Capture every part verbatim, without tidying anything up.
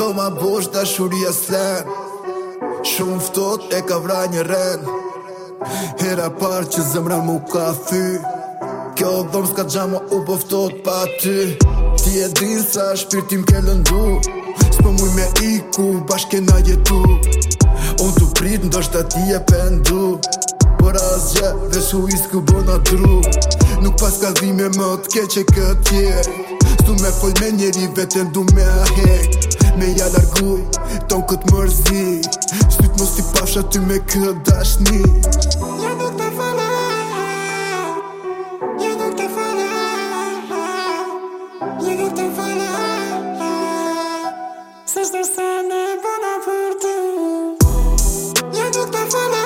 do ma bosh dashuria s'len. Shumë ftot e ka vra një ren. Hera par që zemra mu ka thy. Kjo dhom s'ka gjama u po ftot pa ty. Ti e din sa shpirtim ke lëndu. S'po muj me iku bashke na jetu. Unë t'u prit ndoshta ti e pendu. Por asgje veç u isku bona dru. Nuk pas ka dhime më t'keqe këtje. S'du me fol me njeri veten du me ahek. Me ja largu ton kët mërzi. S'tyt mos t'i pafsh aty me kët dashni. Ja nuk të fala, ja nuk të fala, ja nuk të fala. S'është se ne bona për ty. Ja nuk të fala,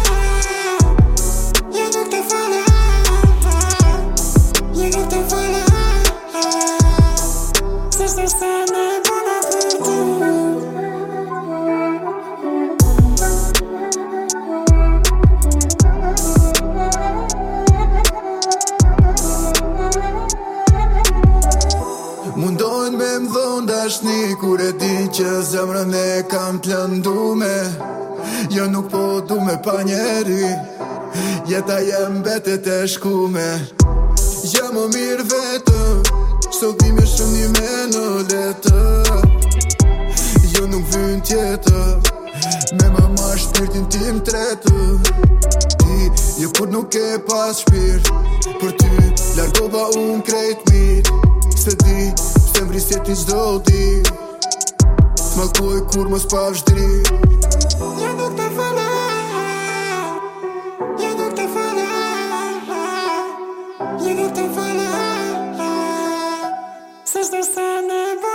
ja nuk të fala, ja nuk të fala. S'është se ne bona për ty. Mundojnë me m'dhon dashni kur e di që zemrën e kam t'lëndume. Jo nuk po du me pa njeri, jeta jem betet e shkume. Ja më mirë vetëm, shto dhime shumë një me në letë. Jo nuk vyn tjetër, me ma ma shpirtin tim tretë. Ti, jo kur nuk e pas shpirt, për ty largova unë krejt mirë. Se di, se mrisje ti gjdo di. T'malkoj kur mos pa vshdri. Ja nuk të fala, ja nuk të fala, ja nuk të fala. S'është se ne